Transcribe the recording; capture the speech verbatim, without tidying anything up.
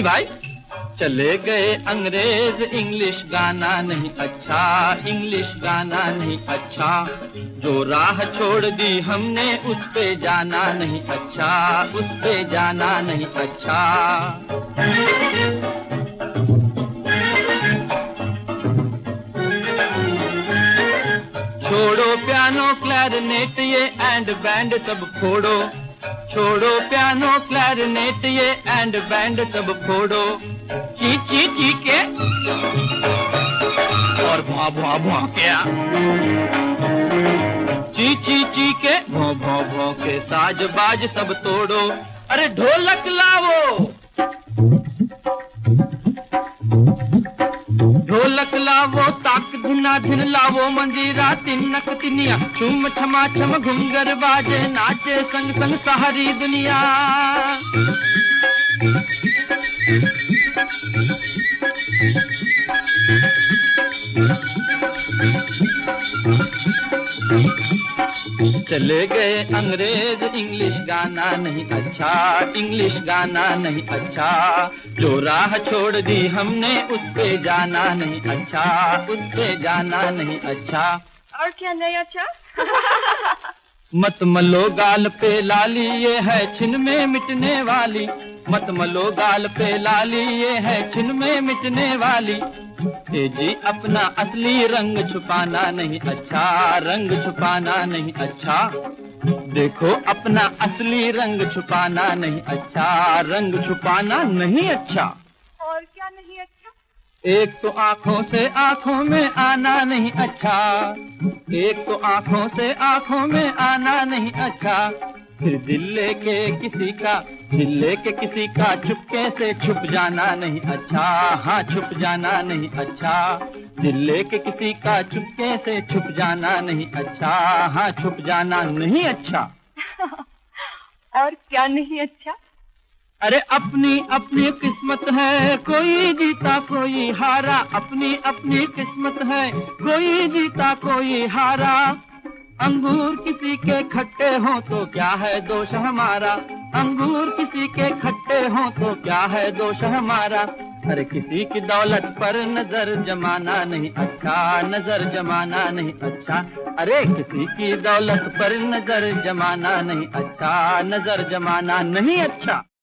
भाई। चले गए अंग्रेज, इंग्लिश गाना नहीं अच्छा, इंग्लिश गाना नहीं अच्छा। जो राह छोड़ दी हमने उस पे जाना नहीं अच्छा, उस पे जाना नहीं अच्छा। छोड़ो पियानो क्लैरिनेट ये एंड बैंड सब फोड़ो, छोड़ो पियानो क्लैरिनेट ये एंड बैंड सब फोड़ो। ची ची ची के और भौं भौं भौं क्या, ची ची ची के भौं भौं भौं के साज बाज सब तोड़ो। अरे ढोलक लावो, ढोलक लावो, ताक धुना धिन लावो, मंजीरा तिनक तिनिया, छुम छमा छम घुंगर बाजे, नाचे संग संग सारी दुनिया। चले गए अंग्रेज, इंग्लिश गाना नहीं अच्छा, इंग्लिश गाना नहीं अच्छा। जो राह छोड़ दी हमने उस पे जाना नहीं अच्छा, उस पे जाना नहीं अच्छा। और क्या नहीं अच्छा? मत मलो गाल पे लाली ये है छिन में मिटने वाली, मत मलो गाल पे लाली ये है छिन में मिटने वाली। ए जी अपना असली रंग छुपाना नहीं अच्छा, रंग छुपाना नहीं अच्छा। देखो अपना असली रंग छुपाना नहीं अच्छा, रंग छुपाना नहीं अच्छा। और क्या नहीं अच्छा? एक तो आंखों से आंखों में आना नहीं अच्छा, एक तो आंखों से आंखों में आना नहीं अच्छा। फिर दिल लेके किसी का, दिल लेके किसी का चुपके से छुप जाना नहीं अच्छा, हाँ छुप जाना नहीं अच्छा। दिल लेके किसी का चुपके से छुप जाना नहीं अच्छा, हाँ छुप जाना नहीं अच्छा। और क्या नहीं अच्छा? अरे अपनी अपनी किस्मत है, कोई जीता कोई हारा, अपनी अपनी किस्मत है, कोई जीता कोई हारा। अंगूर किसी के खट्टे हो तो क्या है दोष हमारा, अंगूर किसी के खट्टे हो तो क्या है दोष हमारा। अरे किसी की दौलत पर नजर जमाना नहीं अच्छा, नजर जमाना नहीं अच्छा। अरे किसी की दौलत पर नजर जमाना नहीं अच्छा, नजर जमाना नहीं अच्छा।